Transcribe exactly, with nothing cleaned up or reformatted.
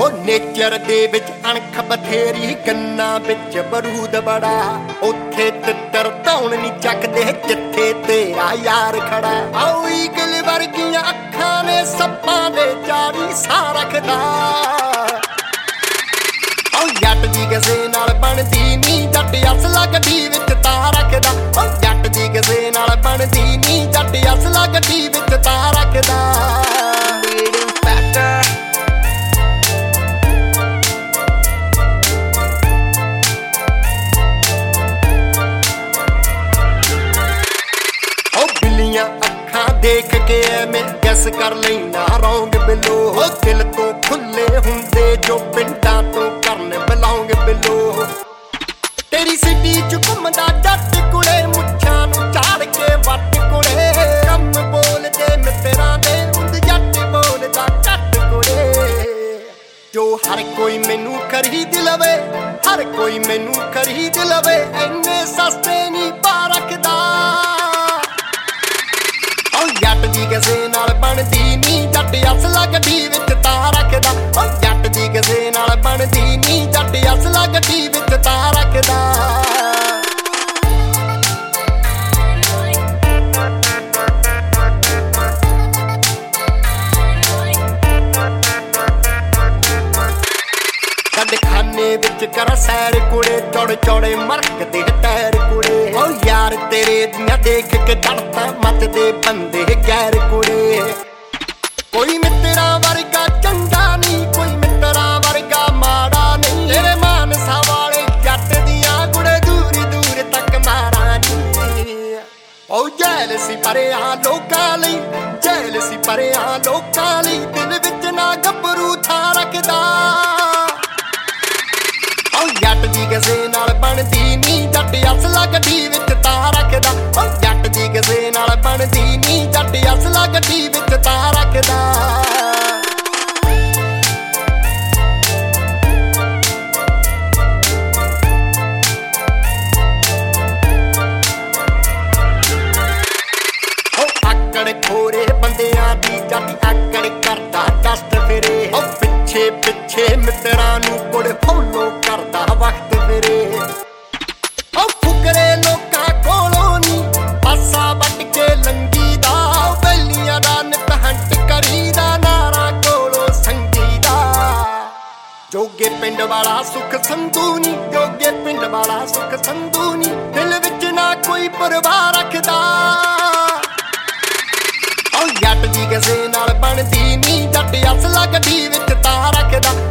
ਉਹ ਨੇਚਰ ਦੇ ਵਿੱਚ ਅਣਖ ਬਥੇਰੀ, ਗੰਨਾ ਵਿੱਚ ਬਰੂਦ ਬੜਾ। ਉੱਥੇ ਤਿੱਤਰ ਧੌਣ ਨੀ ਚੱਕਦੇ ਜਿੱਥੇ ਤੇਰਾ ਯਾਰ ਖੜਾ। ਆਓ ਈਗਲ ਵਰਗੀਆਂ ਅੱਖਾਂ ਨੇ ਸੱਪਾਂ ਦੇ ਚਾਰੀ ਸਾਹ ਰੱਖਦਾ। ਉਹ ਜੱਟ ਦੀ ਕਿਸੇ ਨਾਲ ਬਣਦੀ ਨੀ, ਜੱਟ ਅਸਲਾ ਗੱਡੀ ਵਿੱਚ ਤਾਂ ਰੱਖਦਾ। ਉਹ ਜੱਟ ਦੀ ਕਿਸੇ ਨਾਲ ਬਣਦੀ ਨੀ, ਜੱਟ ਅਸਲਾ ਗੱਡੀ ਵਿੱਚ ਤਾਂ ਰੱਖਦਾ। ਅੱਖਾਂ ਦੇਖ ਕੇ ਐਵੇਂ ਗੈਸ ਕਰ ਲੈਣਾ ਰੌਂਗ ਬਿਲੋ। ਉਹ ਦਿਲ ਤੋਂ ਖੁੱਲੇ ਹੁੰਦੇ ਜੋ ਪਿੰਡਾਂ ਤੋਂ ਕਰਨ ਬਿਲੋਂਗ ਬਿਲੋ। ਤੇਰੀ ਸਿਟੀ ਚ ਘੁੰਮਦਾ ਜੱਟ ਕੁੜੇ, ਮੁੱਛਾਂ ਨੂੰ ਝਾੜ ਕੇ ਵੱਟ ਕੁੜੇ। ਕੰਮ ਬੋਲਦੇ ਮਿੱਤਰਾਂ ਦੇ ਹੁੰਦ ਜੱਟ ਬੋਲਦਾ ਘੱਟ ਕੁੜੇ। ਜੋ ਹਰ ਕੋਈ ਮੈਨੂੰ ਖਰੀਦ ਲਵੇ, ਹਰ ਕੋਈ ਮੈਨੂੰ ਖਰੀਦ ਲਵੇ, ਇੰਨੇ ਸਸਤੇ ਨਹੀਂ ਪਾ ਰੱਖਦਾ। ਜੱਟ ਦੀ ਕਿਸੇ ਨਾਲ ਬਣਦੀ ਨੀ, ਜੱਟ ਅਸਲਾ ਗੱਡੀ ਵਿੱਚ ਤਾਂ ਰੱਖਦਾ। ਉਹ ਜੱਟ ਦੀ ਕਿਸੇ ਨਾਲ ਬਣਦੀ ਨੀ, ਜੱਟ ਅਸਲਾ ਗੱਡੀ ਵਿੱਚ ਤਾਂ ਰੱਖਦਾ। ਕੱਢ ਖਾਨੇ ਵਿੱਚ ਕਰ ਸੈਰ ਕੁੜੇ, ਚੌੜੇ ਚੌੜੇ ਮਰਕ ਦੇ ਟਾਇਰ ਕੁੜੇ। ਉਹ ਯਾਰ ਤੇਰੇ ਦੀਆਂ ਦੇਖ ਕੇ ਚੜ੍ਹਦਾ ਮੱਤ ਦੇ ਬੰਦੇ ਗੈਰ ਕੁੜੇ। ਕੋਈ ਮਿੱਤਰਾਂ ਵਰਗਾ ਚੰਗਾ ਨਹੀਂ, ਕੋਈ ਮਿੱਤਰਾਂ ਵਰਗਾ ਮਾੜਾ ਨਹੀਂ। ਤੇਰੇ ਮਾਨਸਾ ਵਾਲੇ ਜੱਟ ਦੀਆਂ ਕੁੜੇ ਦੂਰ ਦੂਰ ਤੱਕ ਮਾਰਾ ਨਹੀਂ। ਉਹ ਜੈਲ ਸੀ ਭਰਿਆ ਲੋਕਾਂ ਲਈ, ਜੈਲ ਸੀ ਭਰਿਆ ਲੋਕਾਂ ਲਈ, ਦਿਲ ਵਿੱਚ ਨਾ ਗੱਭਰੂ ਥਾਂ ਰੱਖਦਾ। ਜੱਟ ਦੀ ਕਿਸੇ ਨਾਲ ਬਣਦੀ ਨੀ, ਜੱਟ ਅਸਲਾ ਗੱਡੀ ਵਿੱਚ ਤਾਂ ਰੱਖਦਾ। ਉਹ ਜੱਟ ਦੀ ਕਿਸੇ ਨਾਲ ਬਣਦੀ ਨੀ, ਜੱਟ ਅਸਲਾ ਗੱਡੀ ਵਿੱਚ ਤਾਂ ਰੱਖਦਾ। ਉਹ ਆਕੜ ਖੋਰੇ ਬੰਦਿਆਂ ਦੀ ਜੱਟ ਆਕੜ ਕਰਦਾ ਦਸਤ ਫਿਰੇ। ਉਹ ਪਿੱਛੇ ਪਿੱਛੇ ਮਿੱਤਰਾਂ ਨੂੰ ਕੁੜ ਫੋਲੋ ਕਰਦਾ ਵਕਤ ਫਿਰੇ। ਉਹ ਫੁਕਰੇ ਲੋਕਾਂ ਕੋਲੋਂ ਨੀ ਪਾਸਾ ਵੱਟ ਕੇ ਲੰਗੀ ਦਾ। ਬੈਲੀਆਂ ਦਾ ਨਿਤ ਹੰਟ ਕਰੀਦਾ, ਨਾਰਾਂ ਕੋਲੋਂ ਸੰਗੀ ਦਾ। ਜੋਗੇ ਪਿੰਡ ਵਾਲਾ ਸੁਖ ਸੰਧੂ ਨੀ, ਜੋਗੇ ਪਿੰਡ ਵਾਲਾ ਸੁਖ ਸੰਧੂ ਨੀ, ਦਿਲ ਵਿੱਚ ਨਾ ਕੋਈ ਪਰਵਾਹ ਰੱਖਦਾ। ਉਹ ਜੱਟ ਦੀ ਕਿਸੇ ਨਾਲ ਬਣਦੀ ਨੀ, ਜੱਟ ਅਸਲਾ ਗੱਡੀ ਵਿੱਚ ਤਾਂ ਰੱਖਦਾ।